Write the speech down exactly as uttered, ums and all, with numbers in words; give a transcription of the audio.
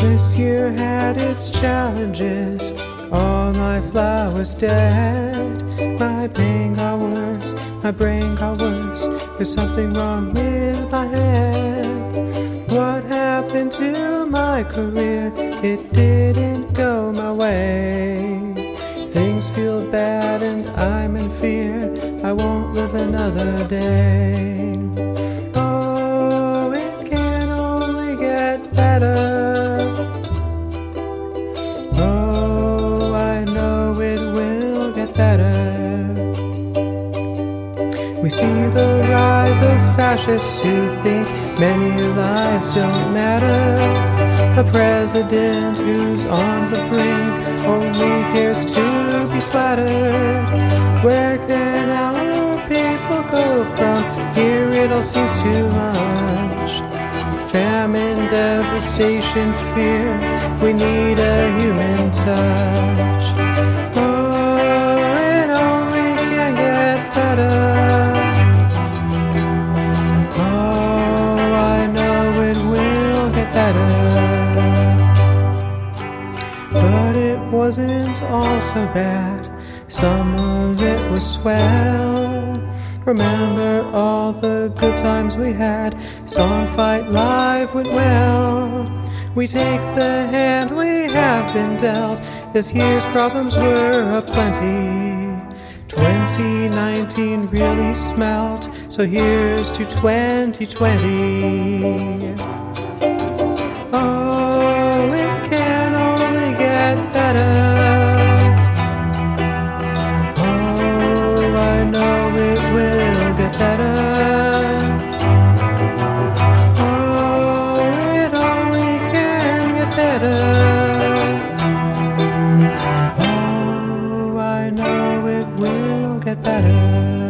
This year had its challenges, all my flowers dead. My pain got worse, my brain got worse. There's something wrong with my head. What happened to my career? It didn't go my way. Things feel bad and I'm in fear. I won't live another day. Oh, it can only get better. Oh, I know it will get better. We see the rise of fascists who think many lives don't matter. A president who's on the brink only cares to be flattered. Where can our people go from here? It all seems too much. Famine, devastation, fear. We need a human touch. Oh, it only can get better. Oh, I know it will get better. But it wasn't all so bad. Some of it was swell. Remember all the good times we had. Song Fight Live went well. We take the hand we have been dealt. This year's problems were aplenty. twenty nineteen really smelt, so here's to twenty twenty. Oh, it can only get better. Oh, I know it will get better. Oh, it only can get better. Oh, I know it will get better.